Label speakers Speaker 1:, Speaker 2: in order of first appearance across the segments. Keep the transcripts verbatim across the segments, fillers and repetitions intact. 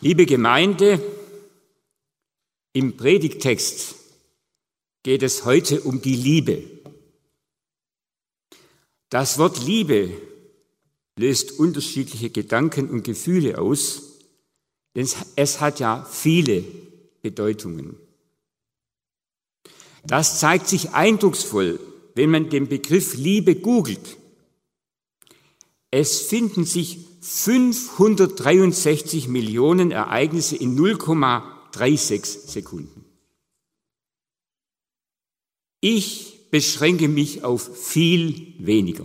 Speaker 1: Liebe Gemeinde, im Predigttext geht es heute um die Liebe. Das Wort Liebe löst unterschiedliche Gedanken und Gefühle aus, denn es hat ja viele Bedeutungen. Das zeigt sich eindrucksvoll, wenn man den Begriff Liebe googelt. Es finden sich fünfhundertdreiundsechzig Millionen Ereignisse in null Komma sechsunddreißig Sekunden. Ich beschränke mich auf viel weniger.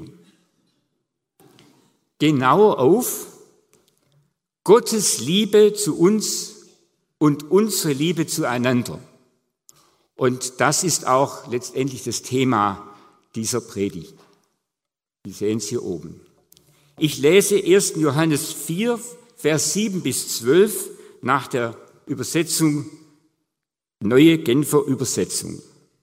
Speaker 1: Genau auf Gottes Liebe zu uns und unsere Liebe zueinander. Und das ist auch letztendlich das Thema dieser Predigt. Sie sehen es hier oben. Ich lese ersten Johannes vier, Vers sieben bis zwölf nach der Übersetzung, Neue Genfer Übersetzung.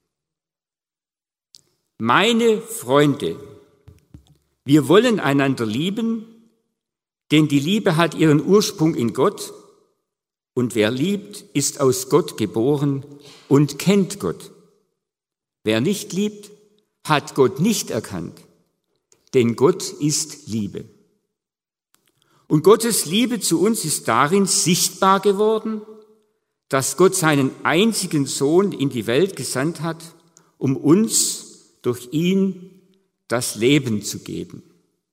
Speaker 1: Meine Freunde, wir wollen einander lieben, denn die Liebe hat ihren Ursprung in Gott und wer liebt, ist aus Gott geboren und kennt Gott. Wer nicht liebt, hat Gott nicht erkannt, denn Gott ist Liebe. Und Gottes Liebe zu uns ist darin sichtbar geworden, dass Gott seinen einzigen Sohn in die Welt gesandt hat, um uns durch ihn das Leben zu geben.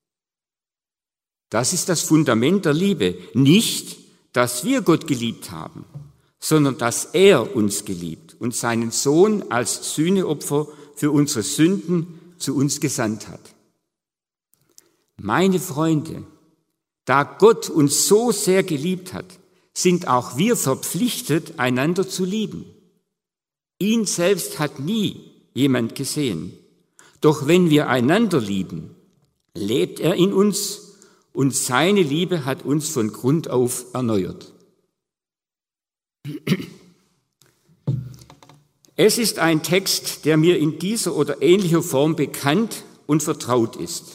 Speaker 1: Das ist das Fundament der Liebe. Nicht, dass wir Gott geliebt haben, sondern dass er uns geliebt und seinen Sohn als Sühneopfer für unsere Sünden zu uns gesandt hat. Meine Freunde, da Gott uns so sehr geliebt hat, sind auch wir verpflichtet, einander zu lieben. Ihn selbst hat nie jemand gesehen. Doch wenn wir einander lieben, lebt er in uns und seine Liebe hat uns von Grund auf erneuert. Es ist ein Text, der mir in dieser oder ähnlicher Form bekannt und vertraut ist.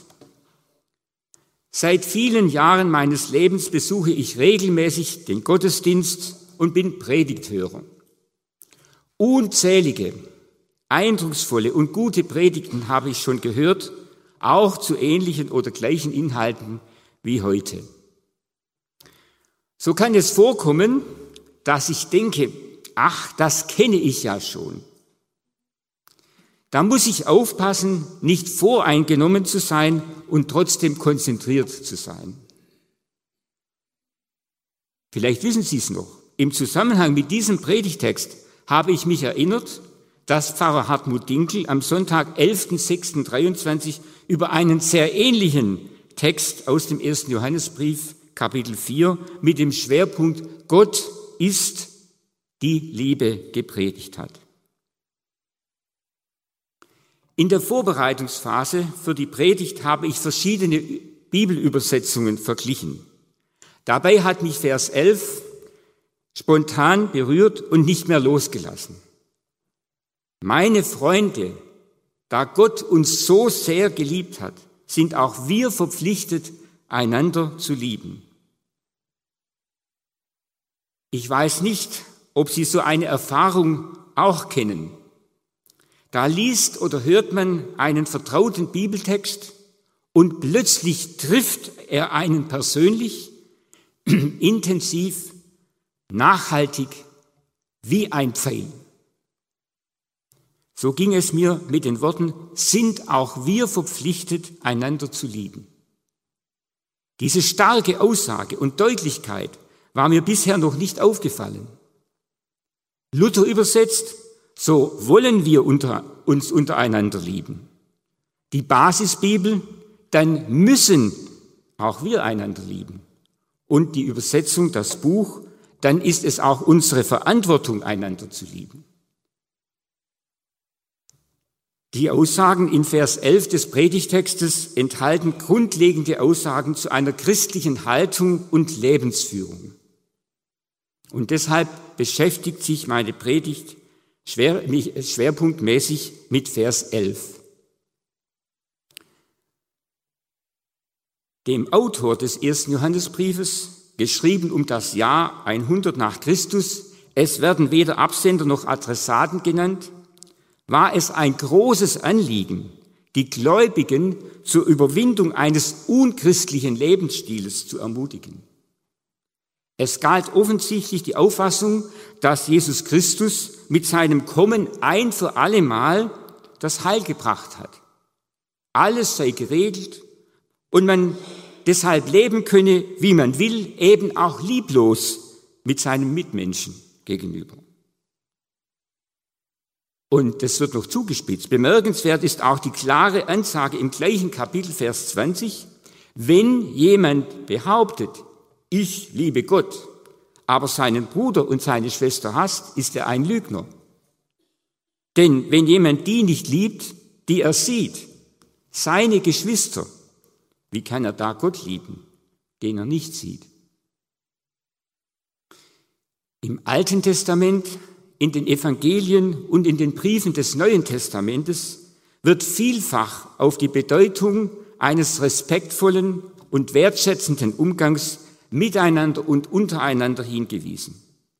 Speaker 1: Seit vielen Jahren meines Lebens besuche ich regelmäßig den Gottesdienst und bin Predigthörer. Unzählige, eindrucksvolle und gute Predigten habe ich schon gehört, auch zu ähnlichen oder gleichen Inhalten wie heute. So kann es vorkommen, dass ich denke, ach, das kenne ich ja schon. Da muss ich aufpassen, nicht voreingenommen zu sein und trotzdem konzentriert zu sein. Vielleicht wissen Sie es noch. Im Zusammenhang mit diesem Predigtext habe ich mich erinnert, dass Pfarrer Hartmut Dinkel am Sonntag, elften sechsten dreiundzwanzig über einen sehr ähnlichen Text aus dem ersten Johannesbrief, Kapitel vier, mit dem Schwerpunkt Gott ist die Liebe gepredigt hat. In der Vorbereitungsphase für die Predigt habe ich verschiedene Bibelübersetzungen verglichen. Dabei hat mich Vers elf spontan berührt und nicht mehr losgelassen. Meine Freunde, da Gott uns so sehr geliebt hat, sind auch wir verpflichtet, einander zu lieben. Ich weiß nicht, ob Sie so eine Erfahrung auch kennen. Da liest oder hört man einen vertrauten Bibeltext und plötzlich trifft er einen persönlich, intensiv, nachhaltig, wie ein Pfeil. So ging es mir mit den Worten, sind auch wir verpflichtet, einander zu lieben. Diese starke Aussage und Deutlichkeit war mir bisher noch nicht aufgefallen. Luther übersetzt, so wollen wir unter, uns untereinander lieben. Die Basisbibel, dann müssen auch wir einander lieben. Und die Übersetzung, das Buch, dann ist es auch unsere Verantwortung, einander zu lieben. Die Aussagen in Vers elf des Predigtextes enthalten grundlegende Aussagen zu einer christlichen Haltung und Lebensführung. Und deshalb beschäftigt sich meine Predigt schwer, schwerpunktmäßig mit Vers elf. Dem Autor des ersten Johannesbriefes geschrieben um das Jahr hundert nach Christus, es werden weder Absender noch Adressaten genannt, war es ein großes Anliegen, die Gläubigen zur Überwindung eines unchristlichen Lebensstils zu ermutigen. Es galt offensichtlich die Auffassung, dass Jesus Christus mit seinem Kommen ein für alle Mal das Heil gebracht hat. Alles sei geregelt und man deshalb leben könne, wie man will, eben auch lieblos mit seinem Mitmenschen gegenüber. Und das wird noch zugespitzt. Bemerkenswert ist auch die klare Ansage im gleichen Kapitel, Vers zwanzig, wenn jemand behauptet, ich liebe Gott, aber seinen Bruder und seine Schwester hasst, ist er ein Lügner. Denn wenn jemand die nicht liebt, die er sieht, seine Geschwister, wie kann er da Gott lieben, den er nicht sieht? Im Alten Testament, in den Evangelien und in den Briefen des Neuen Testamentes wird vielfach auf die Bedeutung eines respektvollen und wertschätzenden Umgangs miteinander und untereinander hingewiesen.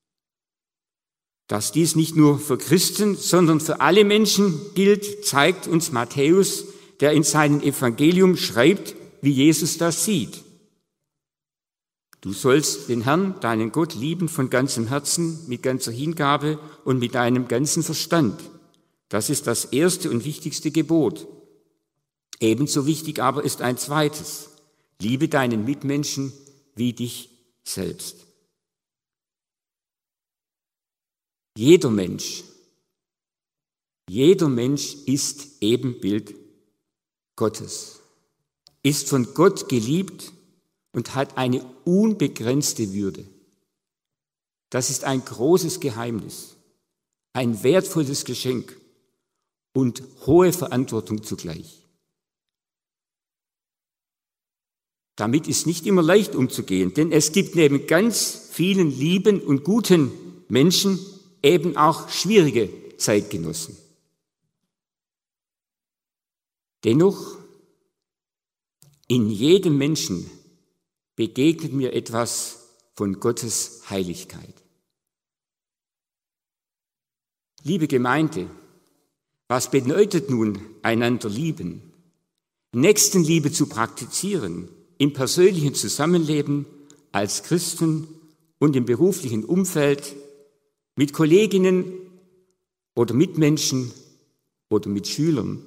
Speaker 1: Dass dies nicht nur für Christen, sondern für alle Menschen gilt, zeigt uns Matthäus, der in seinem Evangelium schreibt, wie Jesus das sieht. Du sollst den Herrn, deinen Gott, lieben von ganzem Herzen, mit ganzer Hingabe und mit deinem ganzen Verstand. Das ist das erste und wichtigste Gebot. Ebenso wichtig aber ist ein zweites. Liebe deinen Mitmenschen wie dich selbst. Jeder Mensch, jeder Mensch ist Ebenbild Gottes, ist von Gott geliebt und hat eine unbegrenzte Würde. Das ist ein großes Geheimnis, ein wertvolles Geschenk und hohe Verantwortung zugleich. Damit ist nicht immer leicht umzugehen, denn es gibt neben ganz vielen lieben und guten Menschen eben auch schwierige Zeitgenossen. Dennoch, in jedem Menschen begegnet mir etwas von Gottes Heiligkeit. Liebe Gemeinde, was bedeutet nun einander lieben? Nächstenliebe zu praktizieren im persönlichen Zusammenleben als Christen und im beruflichen Umfeld mit Kolleginnen oder Mitmenschen oder mit Schülern.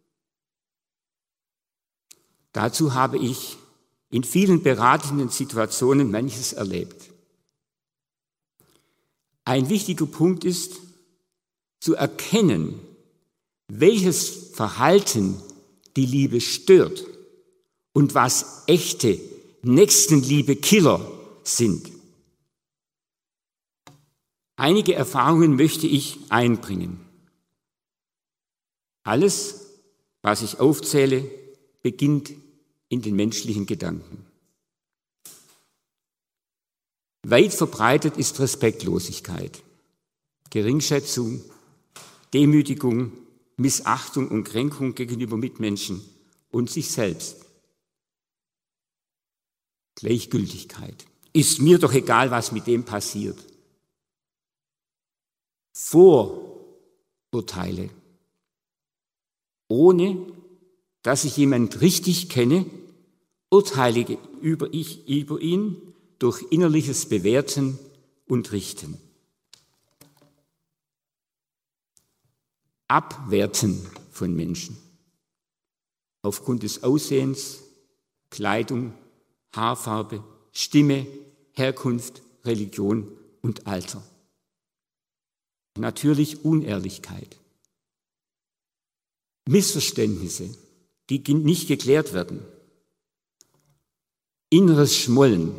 Speaker 1: Dazu habe ich in vielen beratenden Situationen manches erlebt. Ein wichtiger Punkt ist, zu erkennen, welches Verhalten die Liebe stört und was echte Nächstenliebe-Killer sind. Einige Erfahrungen möchte ich einbringen. Alles, was ich aufzähle, beginnt in den menschlichen Gedanken. Weit verbreitet ist Respektlosigkeit, Geringschätzung, Demütigung, Missachtung und Kränkung gegenüber Mitmenschen und sich selbst. Gleichgültigkeit. Ist mir doch egal, was mit dem passiert. Vorurteile. Ohne, dass ich jemand richtig kenne, urteile über, ich, über ihn durch innerliches Bewerten und Richten. Abwerten von Menschen. Aufgrund des Aussehens, Kleidung, Haarfarbe, Stimme, Herkunft, Religion und Alter. Natürlich Unehrlichkeit. Missverständnisse, die nicht geklärt werden. Inneres Schmollen.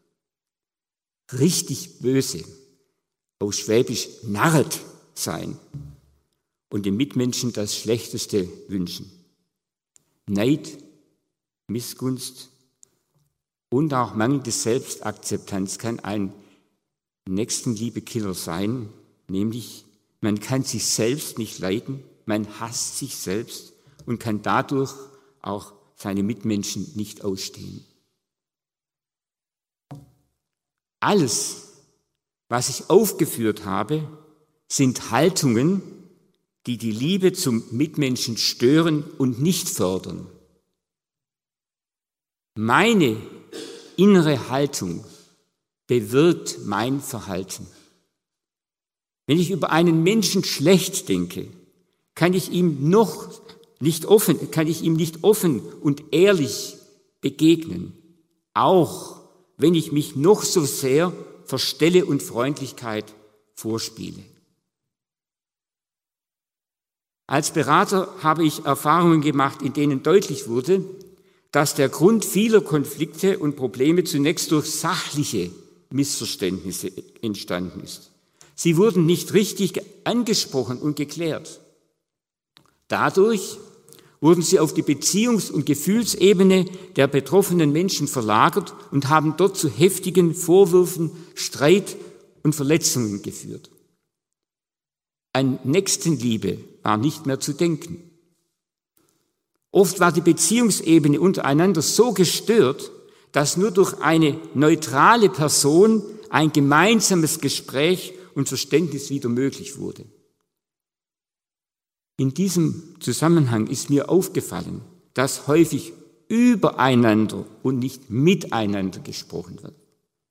Speaker 1: Richtig böse, auf Schwäbisch narret sein und dem Mitmenschen das Schlechteste wünschen. Neid, Missgunst und auch mangelnde Selbstakzeptanz kann ein Nächstenliebe-Killer sein, nämlich man kann sich selbst nicht leiden, man hasst sich selbst und kann dadurch auch seine Mitmenschen nicht ausstehen. Alles, was ich aufgeführt habe, sind Haltungen, die die Liebe zum Mitmenschen stören und nicht fördern. Meine innere Haltung bewirkt mein Verhalten. Wenn ich über einen Menschen schlecht denke, kann ich ihm noch nicht offen, kann ich ihm nicht offen und ehrlich begegnen, auch wenn ich mich noch so sehr verstelle und Freundlichkeit vorspiele. Als Berater habe ich Erfahrungen gemacht, in denen deutlich wurde, dass der Grund vieler Konflikte und Probleme zunächst durch sachliche Missverständnisse entstanden ist. Sie wurden nicht richtig angesprochen und geklärt. Dadurch wurden sie auf die Beziehungs- und Gefühlsebene der betroffenen Menschen verlagert und haben dort zu heftigen Vorwürfen, Streit und Verletzungen geführt. An Nächstenliebe war nicht mehr zu denken. Oft war die Beziehungsebene untereinander so gestört, dass nur durch eine neutrale Person ein gemeinsames Gespräch und Verständnis wieder möglich wurde. In diesem Zusammenhang ist mir aufgefallen, dass häufig übereinander und nicht miteinander gesprochen wird.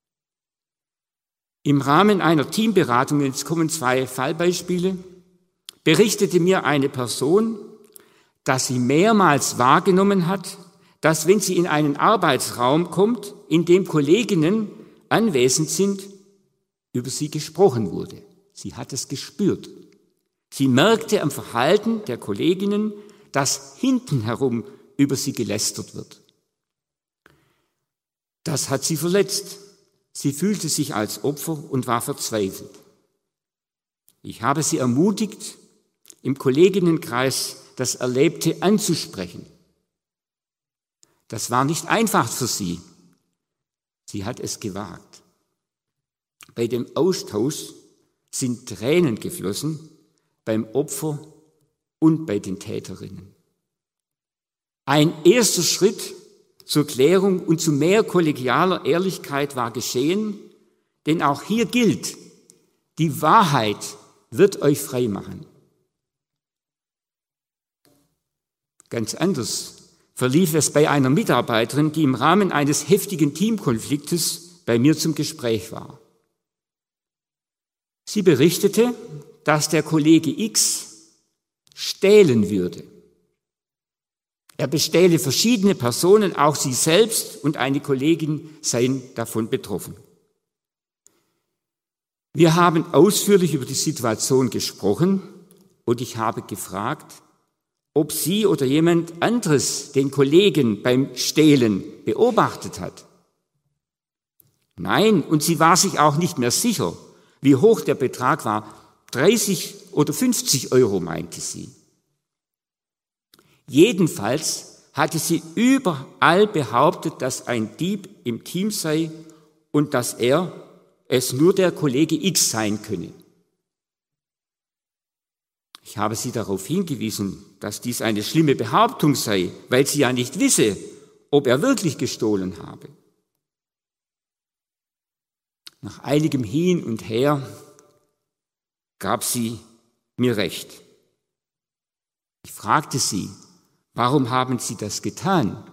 Speaker 1: Im Rahmen einer Teamberatung, jetzt kommen zwei Fallbeispiele, berichtete mir eine Person, dass sie mehrmals wahrgenommen hat, dass wenn sie in einen Arbeitsraum kommt, in dem Kolleginnen anwesend sind, über sie gesprochen wurde. Sie hat es gespürt. Sie merkte am Verhalten der Kolleginnen, dass hinten herum über sie gelästert wird. Das hat sie verletzt. Sie fühlte sich als Opfer und war verzweifelt. Ich habe sie ermutigt, im Kolleginnenkreis das Erlebte anzusprechen. Das war nicht einfach für sie. Sie hat es gewagt. Bei dem Austausch sind Tränen geflossen, beim Opfer und bei den Täterinnen. Ein erster Schritt zur Klärung und zu mehr kollegialer Ehrlichkeit war geschehen, denn auch hier gilt, die Wahrheit wird euch frei machen. Ganz anders verlief es bei einer Mitarbeiterin, die im Rahmen eines heftigen Teamkonfliktes bei mir zum Gespräch war. Sie berichtete, dass der Kollege X stählen würde. Er bestähle verschiedene Personen, auch sie selbst und eine Kollegin seien davon betroffen. Wir haben ausführlich über die Situation gesprochen und ich habe gefragt, ob sie oder jemand anderes den Kollegen beim Stehlen beobachtet hat. Nein, und sie war sich auch nicht mehr sicher, wie hoch der Betrag war. dreißig oder fünfzig Euro, meinte sie. Jedenfalls hatte sie überall behauptet, dass ein Dieb im Team sei und dass er es nur der Kollege X sein könne. Ich habe sie darauf hingewiesen, dass dies eine schlimme Behauptung sei, weil sie ja nicht wisse, ob er wirklich gestohlen habe. Nach einigem Hin und Her gab sie mir recht. Ich fragte sie, warum haben Sie das getan?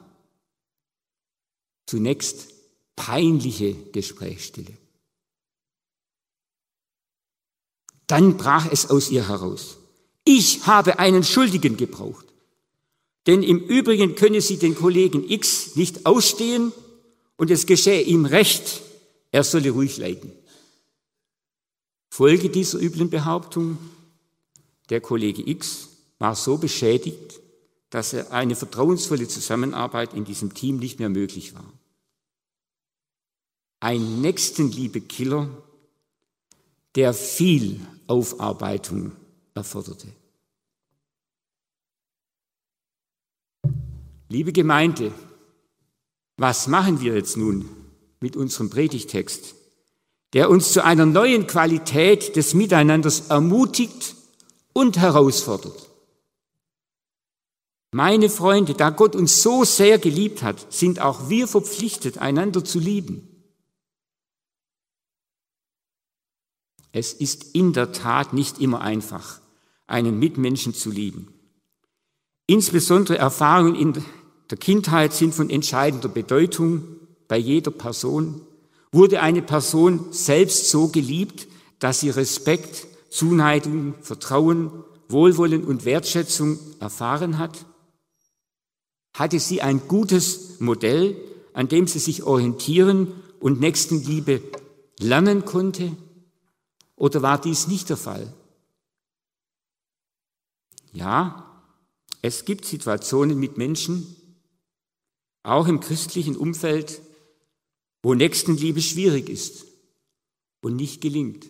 Speaker 1: Zunächst peinliche Gesprächsstille. Dann brach es aus ihr heraus. Ich habe einen Schuldigen gebraucht. Denn im Übrigen könne sie den Kollegen X nicht ausstehen und es geschehe ihm recht, er solle ruhig leiden. Folge dieser üblen Behauptung: Der Kollege X war so beschädigt, dass er eine vertrauensvolle Zusammenarbeit in diesem Team nicht mehr möglich war. Ein Nächstenliebe-Killer, der viel Aufarbeitung erforderte. Liebe Gemeinde, was machen wir jetzt nun mit unserem Predigtext, der uns zu einer neuen Qualität des Miteinanders ermutigt und herausfordert? Meine Freunde, da Gott uns so sehr geliebt hat, sind auch wir verpflichtet, einander zu lieben. Es ist in der Tat nicht immer einfach, einen Mitmenschen zu lieben. Insbesondere Erfahrungen in der Kindheit sind von entscheidender Bedeutung bei jeder Person. Wurde eine Person selbst so geliebt, dass sie Respekt, Zuneigung, Vertrauen, Wohlwollen und Wertschätzung erfahren hat? Hatte sie ein gutes Modell, an dem sie sich orientieren und Nächstenliebe lernen konnte? Oder war dies nicht der Fall? Ja, es gibt Situationen mit Menschen, auch im christlichen Umfeld, wo Nächstenliebe schwierig ist und nicht gelingt.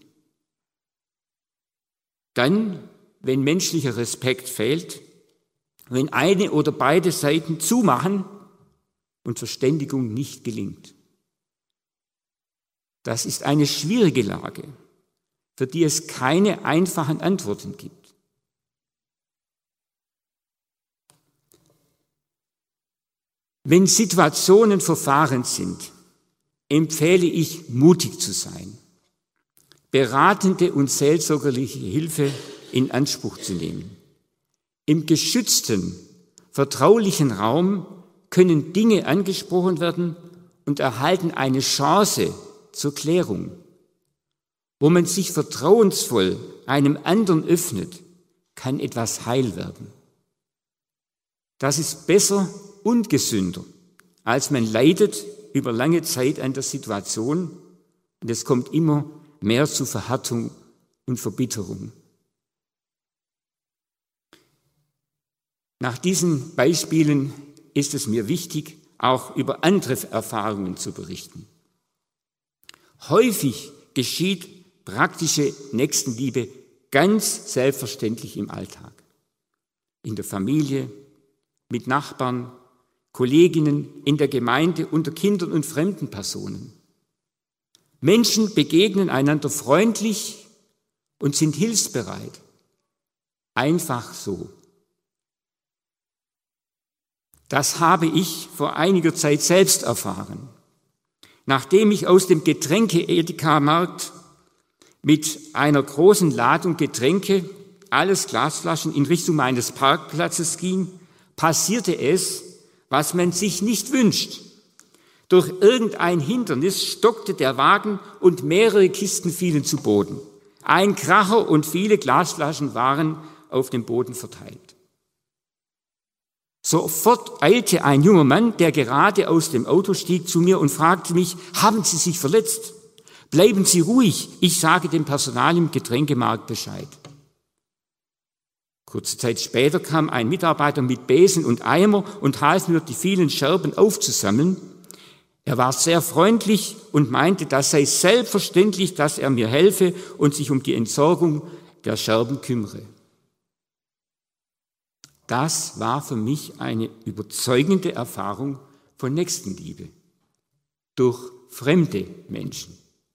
Speaker 1: Dann, wenn menschlicher Respekt fehlt, wenn eine oder beide Seiten zumachen und Verständigung nicht gelingt. Das ist eine schwierige Lage, für die es keine einfachen Antworten gibt. Wenn Situationen verfahrend sind, empfehle ich, mutig zu sein, beratende und seelsorgerliche Hilfe in Anspruch zu nehmen. Im geschützten, vertraulichen Raum können Dinge angesprochen werden und erhalten eine Chance zur Klärung. Wo man sich vertrauensvoll einem anderen öffnet, kann etwas heil werden. Das ist besser und gesünder, als man leidet über lange Zeit an der Situation und es kommt immer mehr zu Verhärtung und Verbitterung. Nach diesen Beispielen ist es mir wichtig, auch über andere Erfahrungen zu berichten. Häufig geschieht praktische Nächstenliebe ganz selbstverständlich im Alltag. In der Familie, mit Nachbarn, Kolleginnen, in der Gemeinde, unter Kindern und fremden Personen. Menschen begegnen einander freundlich und sind hilfsbereit. Einfach so. Das habe ich vor einiger Zeit selbst erfahren. Nachdem ich aus dem Getränke-Edeka-Markt mit einer großen Ladung Getränke, alles Glasflaschen, in Richtung meines Parkplatzes ging, passierte es, was man sich nicht wünscht. Durch irgendein Hindernis stockte der Wagen und mehrere Kisten fielen zu Boden. Ein Kracher und viele Glasflaschen waren auf dem Boden verteilt. Sofort eilte ein junger Mann, der gerade aus dem Auto stieg, zu mir und fragte mich, haben Sie sich verletzt? Bleiben Sie ruhig, ich sage dem Personal im Getränkemarkt Bescheid. Kurze Zeit später kam ein Mitarbeiter mit Besen und Eimer und half mir, die vielen Scherben aufzusammeln. Er war sehr freundlich und meinte, das sei selbstverständlich, dass er mir helfe und sich um die Entsorgung der Scherben kümmere. Das war für mich eine überzeugende Erfahrung von Nächstenliebe durch fremde Menschen.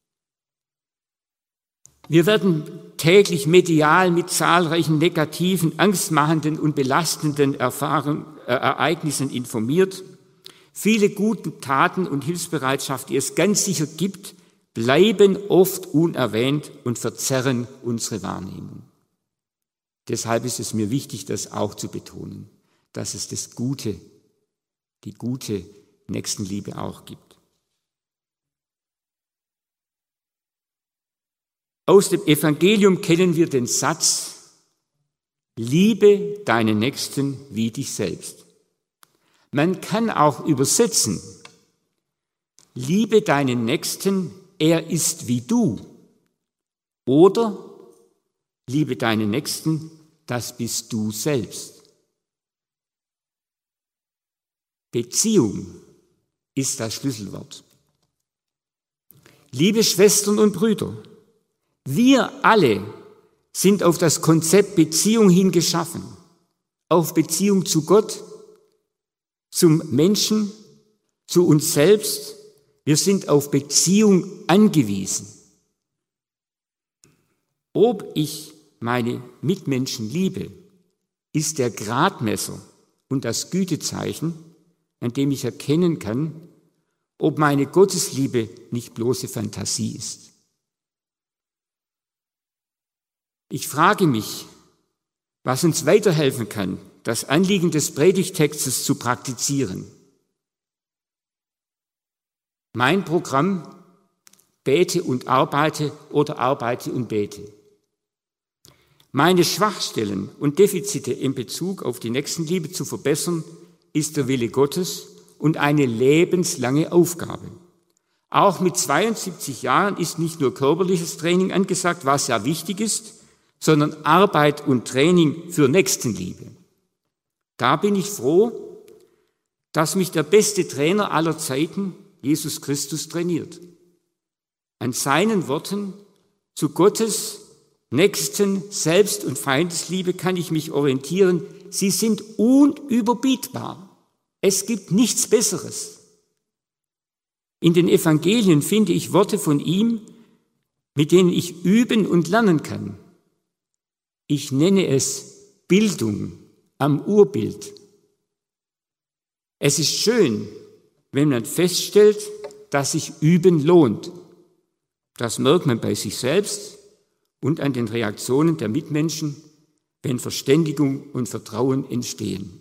Speaker 1: Wir werden täglich medial mit zahlreichen negativen, angstmachenden und belastenden Erfahrungen, äh, Ereignissen informiert. Viele gute Taten und Hilfsbereitschaft, die es ganz sicher gibt, bleiben oft unerwähnt und verzerren unsere Wahrnehmung. Deshalb ist es mir wichtig, das auch zu betonen, dass es das Gute, die gute Nächstenliebe auch gibt. Aus dem Evangelium kennen wir den Satz, liebe deinen Nächsten wie dich selbst. Man kann auch übersetzen, liebe deinen Nächsten, er ist wie du. Oder liebe deinen Nächsten, das bist du selbst. Beziehung ist das Schlüsselwort. Liebe Schwestern und Brüder, wir alle sind auf das Konzept Beziehung hin geschaffen, auf Beziehung zu Gott, zum Menschen, zu uns selbst. Wir sind auf Beziehung angewiesen. Ob ich meine Mitmenschen liebe, ist der Gradmesser und das Gütezeichen, an dem ich erkennen kann, ob meine Gottesliebe nicht bloße Fantasie ist. Ich frage mich, was uns weiterhelfen kann, das Anliegen des Predigtextes zu praktizieren. Mein Programm: Bete und arbeite oder arbeite und bete. Meine Schwachstellen und Defizite in Bezug auf die Nächstenliebe zu verbessern, ist der Wille Gottes und eine lebenslange Aufgabe. Auch mit zweiundsiebzig Jahren ist nicht nur körperliches Training angesagt, was ja wichtig ist, sondern Arbeit und Training für Nächstenliebe. Da bin ich froh, dass mich der beste Trainer aller Zeiten, Jesus Christus, trainiert. An seinen Worten zu Gottes Nächsten, Selbst- und Feindesliebe kann ich mich orientieren. Sie sind unüberbietbar. Es gibt nichts Besseres. In den Evangelien finde ich Worte von ihm, mit denen ich üben und lernen kann. Ich nenne es Bildung am Urbild. Es ist schön, wenn man feststellt, dass sich Üben lohnt. Das merkt man bei sich selbst und an den Reaktionen der Mitmenschen, wenn Verständigung und Vertrauen entstehen.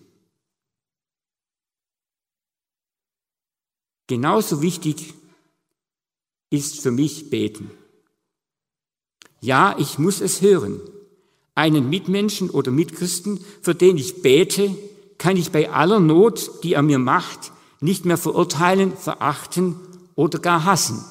Speaker 1: Genauso wichtig ist für mich Beten. Ja, ich muss es hören. Einen Mitmenschen oder Mitchristen, für den ich bete, kann ich bei aller Not, die er mir macht, nicht mehr verurteilen, verachten oder gar hassen.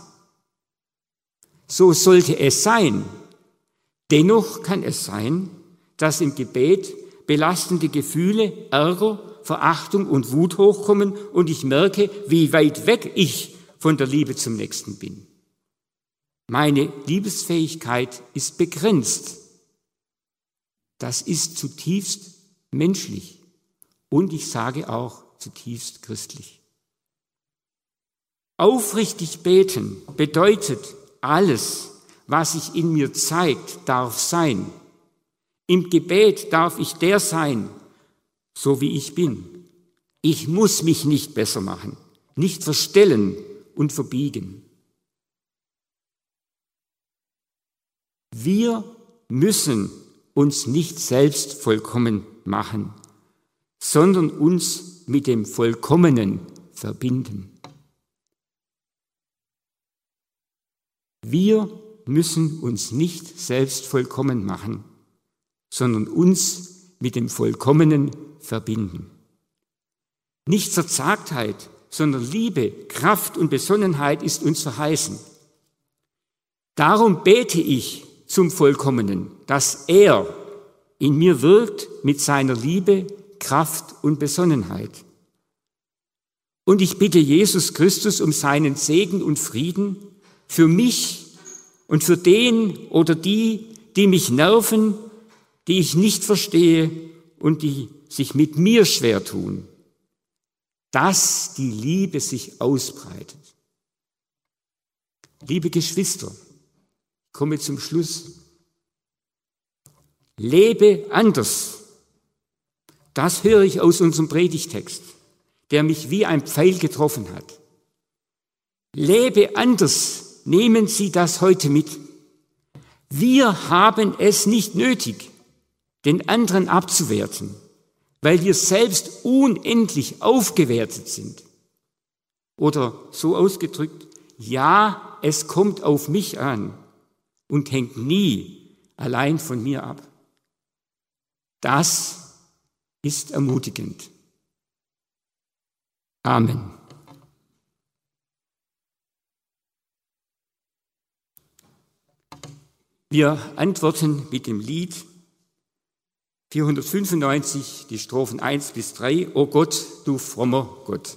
Speaker 1: So sollte es sein. Dennoch kann es sein, dass im Gebet belastende Gefühle, Ärger, Verachtung und Wut hochkommen und ich merke, wie weit weg ich von der Liebe zum Nächsten bin. Meine Liebesfähigkeit ist begrenzt. Das ist zutiefst menschlich und ich sage auch zutiefst christlich. Aufrichtig beten bedeutet, alles, was sich in mir zeigt, darf sein. Im Gebet darf ich der sein, so wie ich bin. Ich muss mich nicht besser machen, nicht verstellen und verbiegen. Wir müssen uns nicht selbst vollkommen machen, sondern uns mit dem Vollkommenen verbinden. Wir müssen uns nicht selbst vollkommen machen, sondern uns mit dem Vollkommenen verbinden. Nicht Verzagtheit, sondern Liebe, Kraft und Besonnenheit ist uns verheißen. Darum bete ich zum Vollkommenen, dass er in mir wirkt mit seiner Liebe, Kraft und Besonnenheit. Und ich bitte Jesus Christus um seinen Segen und Frieden für mich und für den oder die, die mich nerven, die ich nicht verstehe und die sich mit mir schwer tun, dass die Liebe sich ausbreitet. Liebe Geschwister, ich komme zum Schluss. Lebe anders. Das höre ich aus unserem Predigtext, der mich wie ein Pfeil getroffen hat. Lebe anders. Nehmen Sie das heute mit. Wir haben es nicht nötig, den anderen abzuwerten, weil wir selbst unendlich aufgewertet sind. Oder so ausgedrückt, ja, es kommt auf mich an und hängt nie allein von mir ab. Das ist ermutigend. Amen. Wir antworten mit dem Lied vierhundertfünfundneunzig, die Strophen eins bis drei, O Gott, du frommer Gott.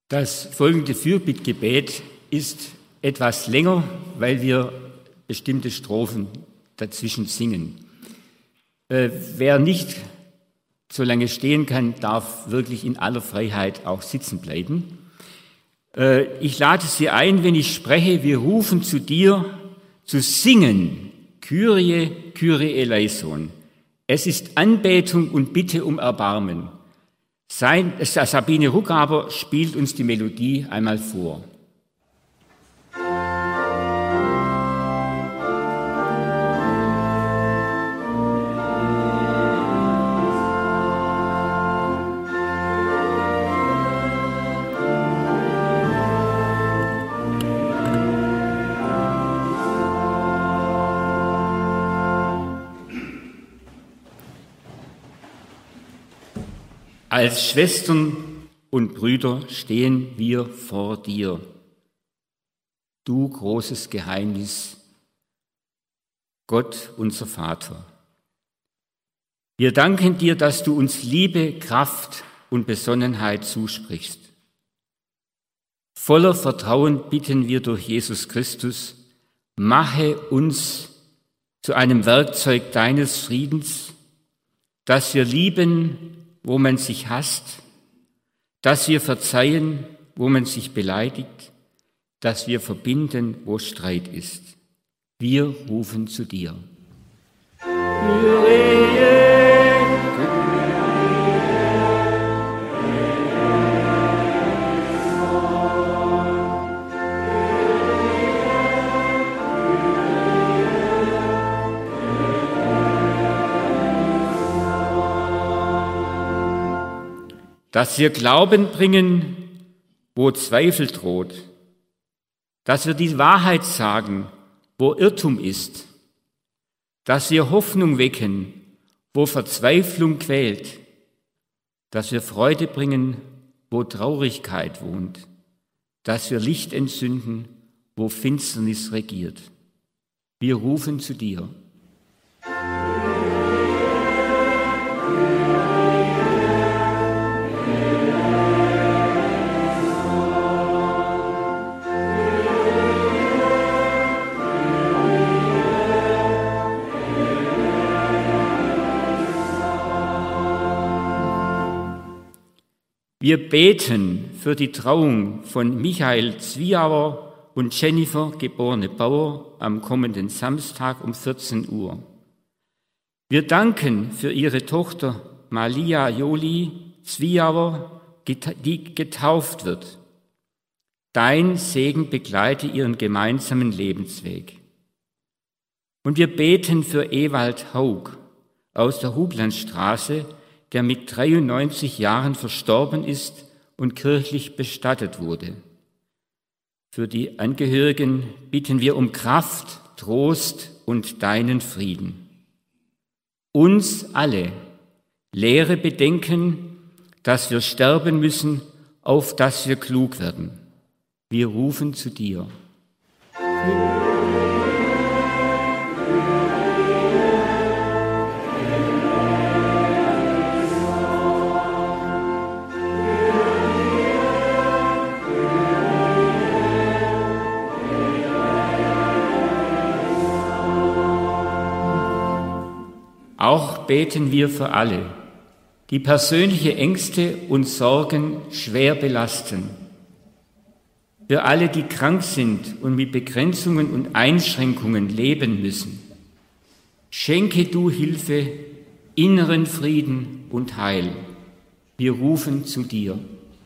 Speaker 1: Das folgende Fürbittgebet ist etwas länger, weil wir bestimmte Strophen dazwischen singen. Äh, wer nicht so lange stehen kann, darf wirklich in aller Freiheit auch sitzen bleiben. Äh, ich lade Sie ein, wenn ich spreche, wir rufen zu dir, zu singen, Kyrie, Kyrie eleison. Es ist Anbetung und Bitte um Erbarmen. Sein, Sabine Ruckhaber spielt uns die Melodie einmal vor. Als Schwestern und Brüder stehen wir vor dir, du großes Geheimnis, Gott unser Vater. Wir danken dir, dass du uns Liebe, Kraft und Besonnenheit zusprichst. Voller Vertrauen bitten wir durch Jesus Christus, mache uns zu einem Werkzeug deines Friedens, dass wir lieben, wo man sich hasst, dass wir verzeihen, wo man sich beleidigt, dass wir verbinden, wo Streit ist. Wir rufen zu dir. Dass wir Glauben bringen, wo Zweifel droht, dass wir die Wahrheit sagen, wo Irrtum ist, dass wir Hoffnung wecken, wo Verzweiflung quält, dass wir Freude bringen, wo Traurigkeit wohnt, dass wir Licht entzünden, wo Finsternis regiert. Wir rufen zu dir. Wir beten für die Trauung von Michael Zwiauer und Jennifer, geborene Bauer, am kommenden Samstag um vierzehn Uhr. Wir danken für ihre Tochter Malia Jolie Zwiauer, die getauft wird. Dein Segen begleite ihren gemeinsamen Lebensweg. Und wir beten für Ewald Haug aus der Huglandstraße, der mit dreiundneunzig Jahren verstorben ist und kirchlich bestattet wurde. Für die Angehörigen bitten wir um Kraft, Trost und deinen Frieden. Uns alle lehre bedenken, dass wir sterben müssen, auf dass wir klug werden. Wir rufen zu dir. Auch beten wir für alle, die persönliche Ängste und Sorgen schwer belasten. Für alle, die krank sind und mit Begrenzungen und Einschränkungen leben müssen. Schenke du Hilfe, inneren Frieden und Heil. Wir rufen zu dir.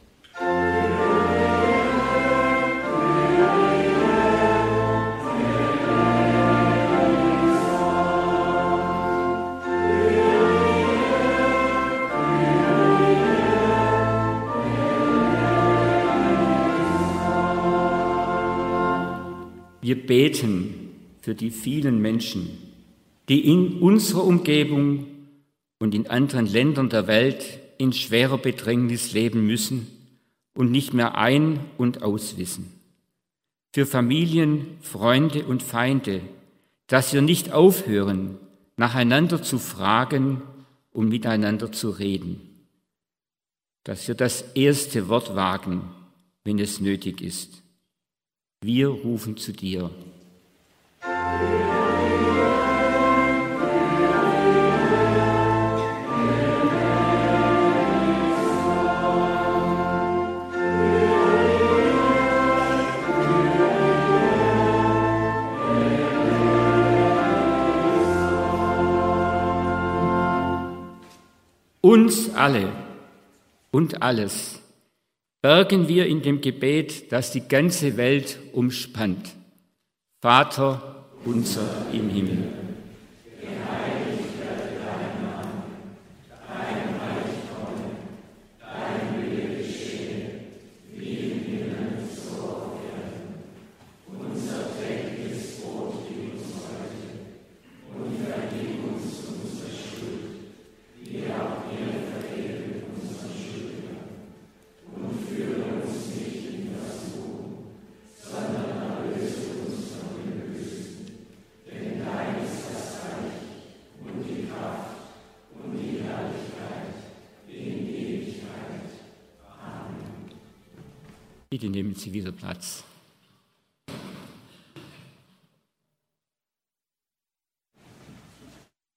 Speaker 1: Wir beten für die vielen Menschen, die in unserer Umgebung und in anderen Ländern der Welt in schwerer Bedrängnis leben müssen und nicht mehr ein- und auswissen. Für Familien, Freunde und Feinde, dass wir nicht aufhören, nacheinander zu fragen und miteinander zu reden. Dass wir das erste Wort wagen, wenn es nötig ist. Wir rufen zu dir. Uns alle und alles bergen wir in dem Gebet, das die ganze Welt umspannt. Vater unser im Himmel. Bitte nehmen Sie wieder Platz.